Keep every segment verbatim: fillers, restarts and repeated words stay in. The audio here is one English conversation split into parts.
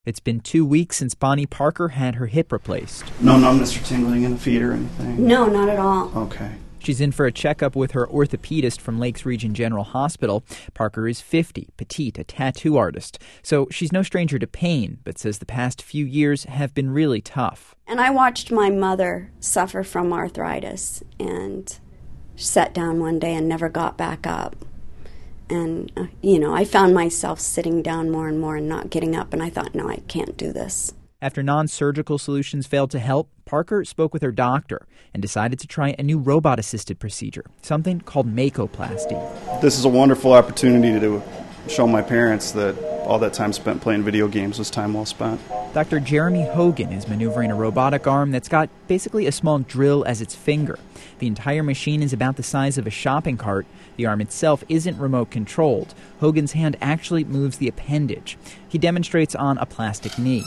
It's been two weeks since Bonnie Parker had her hip replaced. No numbness or tingling in the feet or anything? No, not at all. Okay. She's in for a checkup with her orthopedist from Lakes Region General Hospital. Parker is fifty, petite, a tattoo artist. So she's no stranger to pain, but says the past few years have been really tough. And I watched my mother suffer from arthritis and sat down one day and never got back up. And, uh, you know, I found myself sitting down more and more and not getting up, and I thought, no, I can't do this. After non-surgical solutions failed to help, Parker spoke with her doctor and decided to try a new robot-assisted procedure, something called Makoplasty. This is a wonderful opportunity to show my parents that all that time spent playing video games was time well spent. Doctor Jeremy Hogan is maneuvering a robotic arm that's got basically a small drill as its finger. The entire machine is about the size of a shopping cart. The arm itself isn't remote controlled. Hogan's hand actually moves the appendage. He demonstrates on a plastic knee.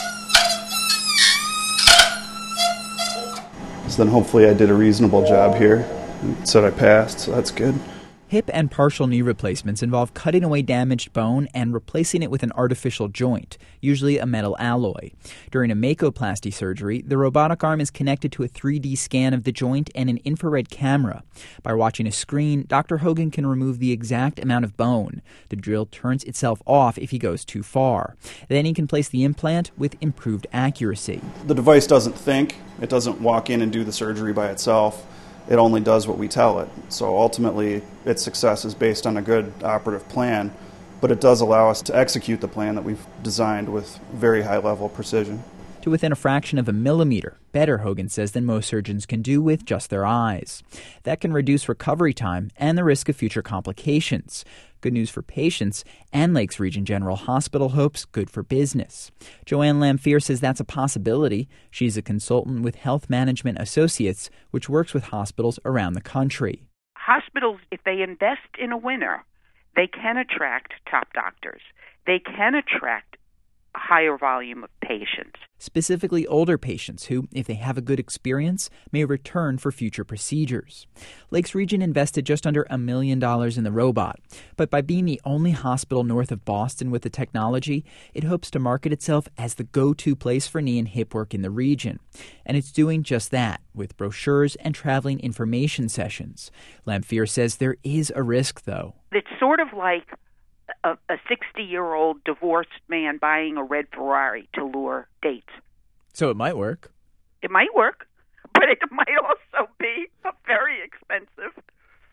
So then hopefully I did a reasonable job here. It said I passed, so that's good. Hip and partial knee replacements involve cutting away damaged bone and replacing it with an artificial joint, usually a metal alloy. During a Makoplasty surgery, the robotic arm is connected to a three D scan of the joint and an infrared camera. By watching a screen, Doctor Hogan can remove the exact amount of bone. The drill turns itself off if he goes too far. Then he can place the implant with improved accuracy. The device doesn't think. It doesn't walk in and do the surgery by itself. It only does what we tell it. So ultimately, its success is based on a good operative plan, but it does allow us to execute the plan that we've designed with very high level of precision. To within a fraction of a millimeter, better, Hogan says, than most surgeons can do with just their eyes. That can reduce recovery time and the risk of future complications. Good news for patients, and Lakes Region General Hospital hopes good for business. Joanne Lamphere says that's a possibility. She's a consultant with Health Management Associates, which works with hospitals around the country. Hospitals, if they invest in a winner, they can attract top doctors. They can attract a higher volume of patients. Specifically older patients who, if they have a good experience, may return for future procedures. Lakes Region invested just under a million dollars in the robot, but by being the only hospital north of Boston with the technology, it hopes to market itself as the go-to place for knee and hip work in the region. And it's doing just that, with brochures and traveling information sessions. Lamphere says there is a risk, though. It's sort of like a sixty-year-old divorced man buying a red Ferrari to lure dates. So it might work. It might work, but it might also be a very expensive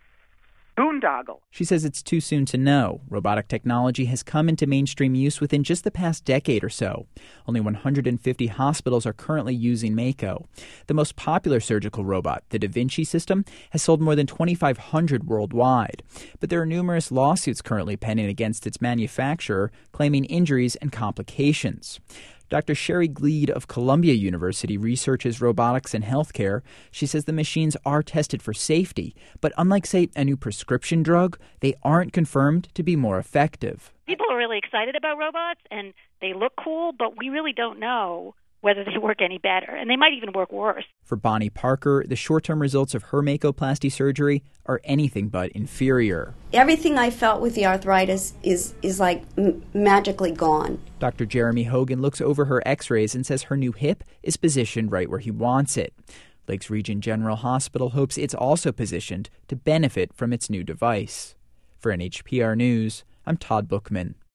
boondoggle. She says it's too soon to know. Robotic technology has come into mainstream use within just the past decade or so. Only one hundred fifty hospitals are currently using Mako. The most popular surgical robot, the Da Vinci system, has sold more than twenty-five hundred worldwide. But there are numerous lawsuits currently pending against its manufacturer, claiming injuries and complications. Doctor Sherry Gleed of Columbia University researches robotics in healthcare. She says the machines are tested for safety, but unlike, say, a new prescription drug, they aren't confirmed to be more effective. People are really excited about robots, and they look cool, but we really don't know whether they work any better, and they might even work worse. For Bonnie Parker, the short-term results of her Makoplasty surgery are anything but inferior. Everything I felt with the arthritis is, is like m- magically gone. Doctor Jeremy Hogan looks over her x-rays and says her new hip is positioned right where he wants it. Lakes Region General Hospital hopes it's also positioned to benefit from its new device. For N H P R News, I'm Todd Bookman.